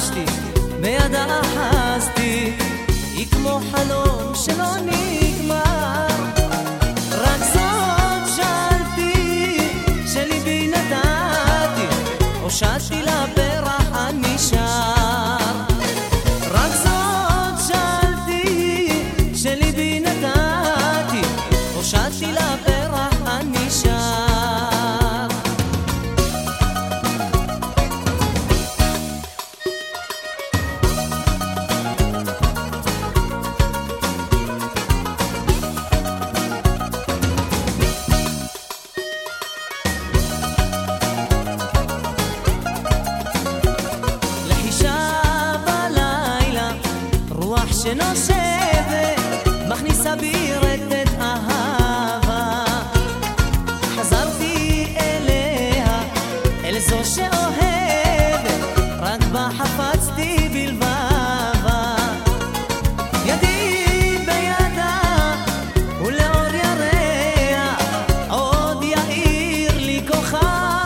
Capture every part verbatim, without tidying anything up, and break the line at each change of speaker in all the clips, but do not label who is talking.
ביקשתי, בידה אחזתי, היא כמו חלום שלא נגמר. רק זאת שאלתי, שליבי נתתי, הושטתי לפרח הנשאר. רק זאת שאלתי, שליבי נתתי, הושטתי לפרח הנשאר. שנושבת, מכניסה בי רטט אהבה. חזרתי אליה, אל זו שאוהבת, רק בה חפצתי בלבבה. ידי בידה, ולאור ירח, עוד יאיר לי כוכב.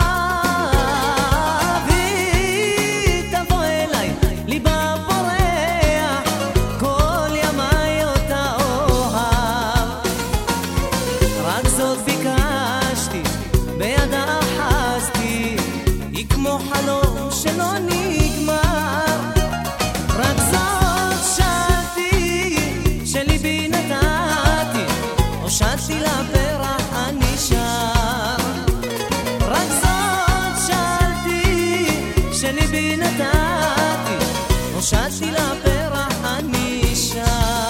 היא תבוא אליי, ליבה כמו חלום שלא נגמר. רק זאת שאלתי, שליבי נתתי, הושטתי לפרח הנשאר. רק זאת שאלתי, שליבי נתתי, הושטתי לפרח הנשאר.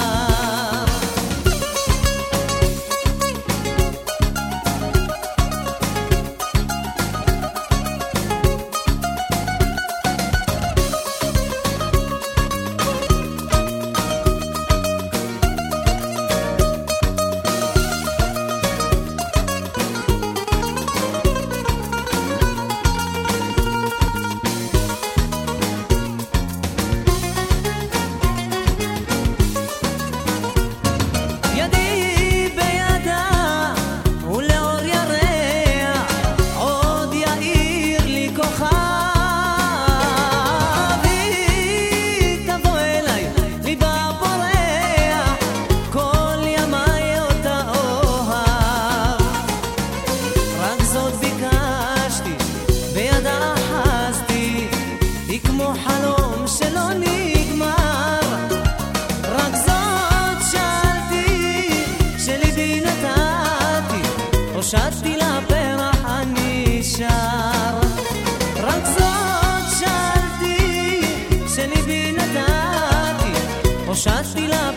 כמו חלום שלא נגמר. רק זאת שאלתי, שליבי נתתי, הושטתי לפרח הנשאר. רק זאת שאלתי, שליבי נתתי, הושטתי לפרח